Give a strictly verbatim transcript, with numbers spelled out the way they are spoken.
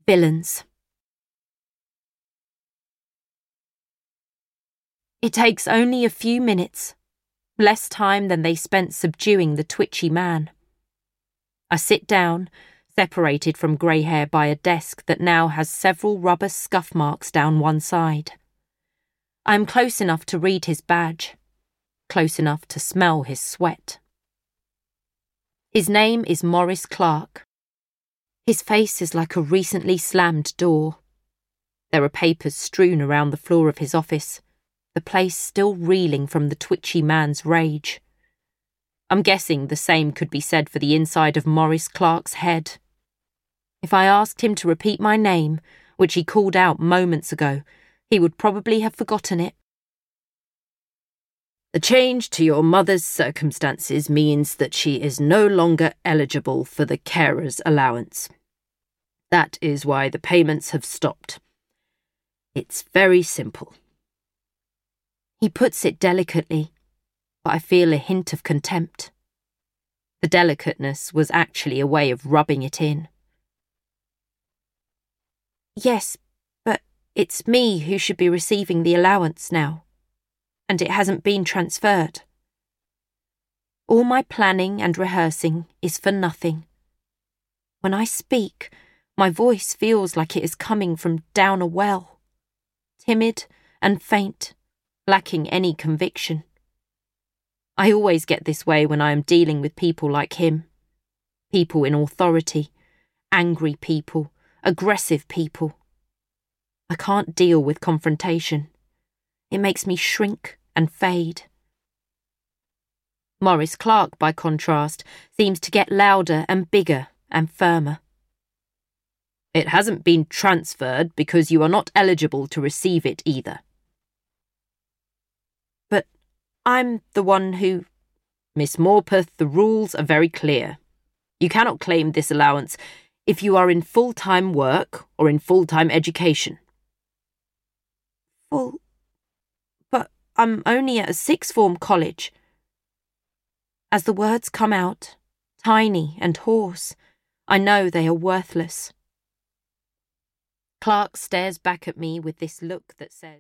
Billons. It takes only a few minutes, less time than they spent subduing the twitchy man. I sit down, separated from grey hair by a desk that now has several rubber scuff marks down one side. I am close enough to read his badge, close enough to smell his sweat. His name is Maurice Clark. His face is like a recently slammed door. There are papers strewn around the floor of his office, the place still reeling from the twitchy man's rage. I'm guessing the same could be said for the inside of Maurice Clark's head. If I asked him to repeat my name, which he called out moments ago, he would probably have forgotten it. The change to your mother's circumstances means that she is no longer eligible for the carer's allowance. That is why the payments have stopped. It's very simple. He puts it delicately, but I feel a hint of contempt. The delicateness was actually a way of rubbing it in. Yes, but it's me who should be receiving the allowance now, and it hasn't been transferred. All my planning and rehearsing is for nothing. When I speak, my voice feels like it is coming from down a well, timid and faint, lacking any conviction. I always get this way when I am dealing with people like him. People in authority, angry people, aggressive people. I can't deal with confrontation. It makes me shrink and fade. Maurice Clark, by contrast, seems to get louder and bigger and firmer. It hasn't been transferred because you are not eligible to receive it either. But I'm the one who... Miss Morpeth, the rules are very clear. You cannot claim this allowance if you are in full-time work or in full-time education. Full... But I'm only at a sixth-form college. As the words come out, tiny and hoarse, I know they are worthless. Clark stares back at me with this look that says...